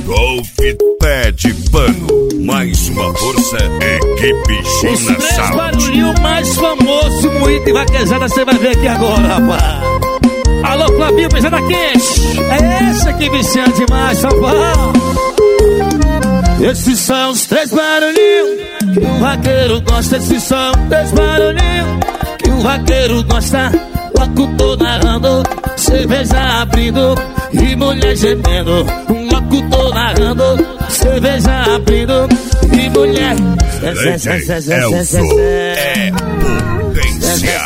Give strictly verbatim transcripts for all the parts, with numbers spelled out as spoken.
Golf Pé de Pano. Mais uma força, equipe China Os três Sound. barulhinhos mais famosos, moído e vaquejada, você vai ver aqui agora, rapaz. Alô, Flavinho, pesada quente. É essa que vicia demais, rapaz. Esses são os três barulhinhos que o vaqueiro gosta. Esses são os três barulhinhos que o vaqueiro gosta. Locutor narrando, cerveja abrindo e mulher gemendo. Um locutor narrando, cerveja abrindo e mulher. Elson é potência.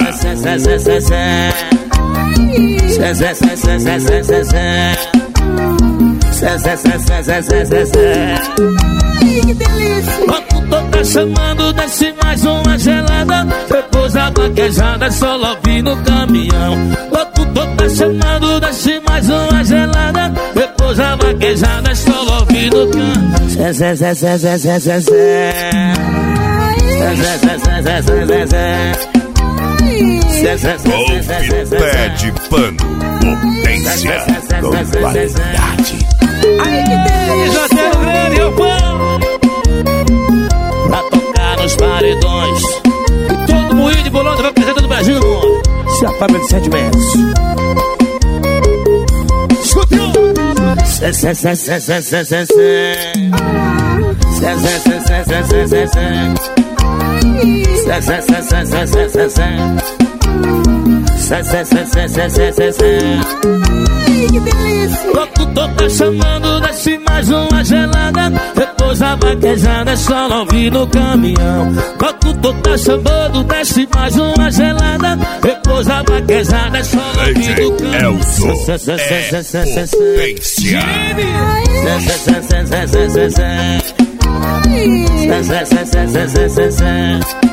Que delícia. Locutor tá chamando, desce mais uma gelada. Depois a vaquejada, só ouvi no caminhão. Locutor tá chamando, desce mais uma gelada. Depois a vaquejada, só ouvi no caminhão. Zé, zé, zé, zé, zé, zé, zé, zé. Zé, zé, zé, zé, zé, zé, zé, zé. Zé, zé, zé, Golf zé, zé, zé, Pé zé. de Pano. Potência com qualidade. Ai, que delícia. Já tem o grande o pão pra tocar nos paredões. E todo moinho de bolão vai apresentando do Brasil, mano. Se a fábrica de sete metros. Escutou? Zé, zé, zé, zé, zé, zé, zé, zé. Zé, zé, zé, zé, zé, zé, zé, zé. Zé, zé, zé, zé, zé, zé, zé, zé. Zé, zé, zé, zé, zé, zé, zé, zé. Que delícia. Locutor tá chamando, desce mais uma gelada. Depois a vaquejada, só não vi no caminhão. Locutor tá chamando, desce mais uma gelada. Depois a vaquejada, só não vi no caminhão. Elson é potência. Zé, zé, zé, zé, zé, zé, zé. Zé, zé, zé, zé, zé, zé, zé.